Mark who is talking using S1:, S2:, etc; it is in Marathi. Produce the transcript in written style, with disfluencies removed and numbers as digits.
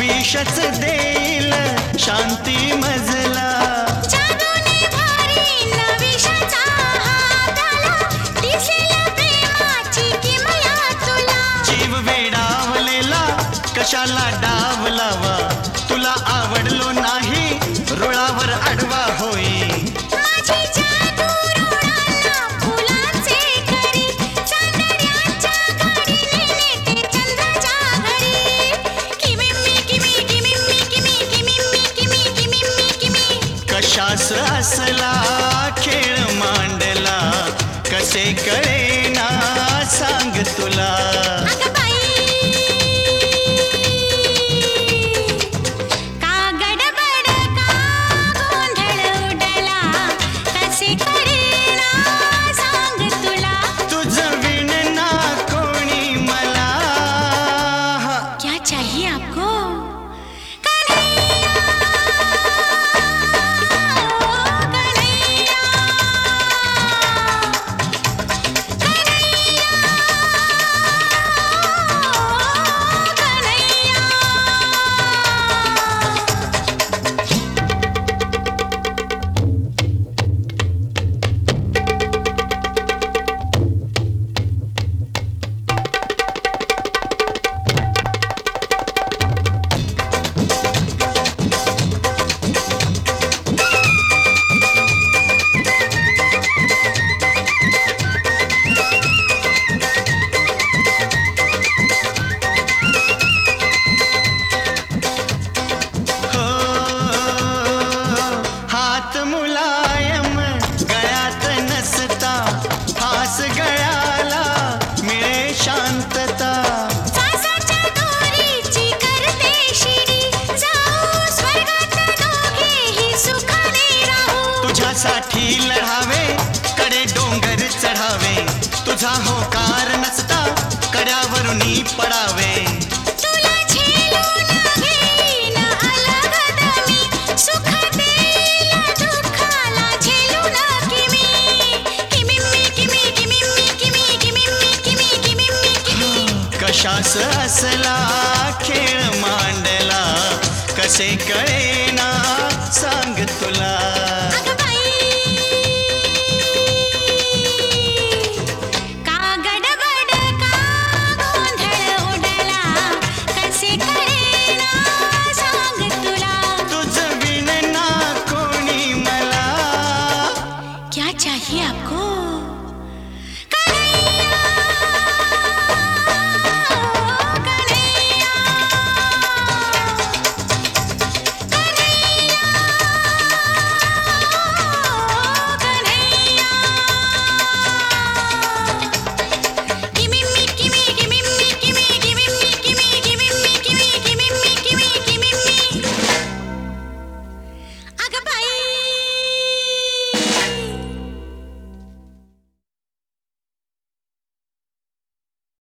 S1: विषच देईल शांती मजला.
S2: जादूने भारी न विषाचा हाताला, दिसेल प्रेमाची किमया तुला.
S1: जीव वेडावलेला कशाला डावलावा, तुला आवडलो नाही रुळावर आडवा होई.
S2: माझी जादू रुळाला फुलांचे करी, चांदण्याच्या गाडीने नेते चंद्राच्या घरी. किमिम्मी किमी किमिम्मी किमी किमिम्मी किमी किमिम्मी किमी.
S1: कशास असला खेळ मांडला, कसे कळेना सांग तुला.
S2: अगं बाई, का गडबड का गोंधळ उडला, कसे करेना सांग तुला.
S1: तुझं विण ना कोणी मला.
S2: क्या चाहिए आपको? कन्हैया, कन्हैया,
S1: हो हात मुलायम गळ्यात नसता, फास गळ्याला मिळे शांतता.
S2: फासाच्या दोरीची करते शिडी, जाऊ स्वर्गात दोघेही सुखाने राहू.
S1: तुझ्यासाठी लढावे कडे डोंगर चढावे, तुझा होकार नसता कड्यावरुनी पडावे.
S2: तुला झेलून घेईन अलगद मी, सुख देईल दुःखाला झेलून किमी. किमिम्मी किमी किमिम्मी किमी किमिम्मी किमी किमिम्मी किमी.
S1: कशास असला खेळ मांडला, कसे कळे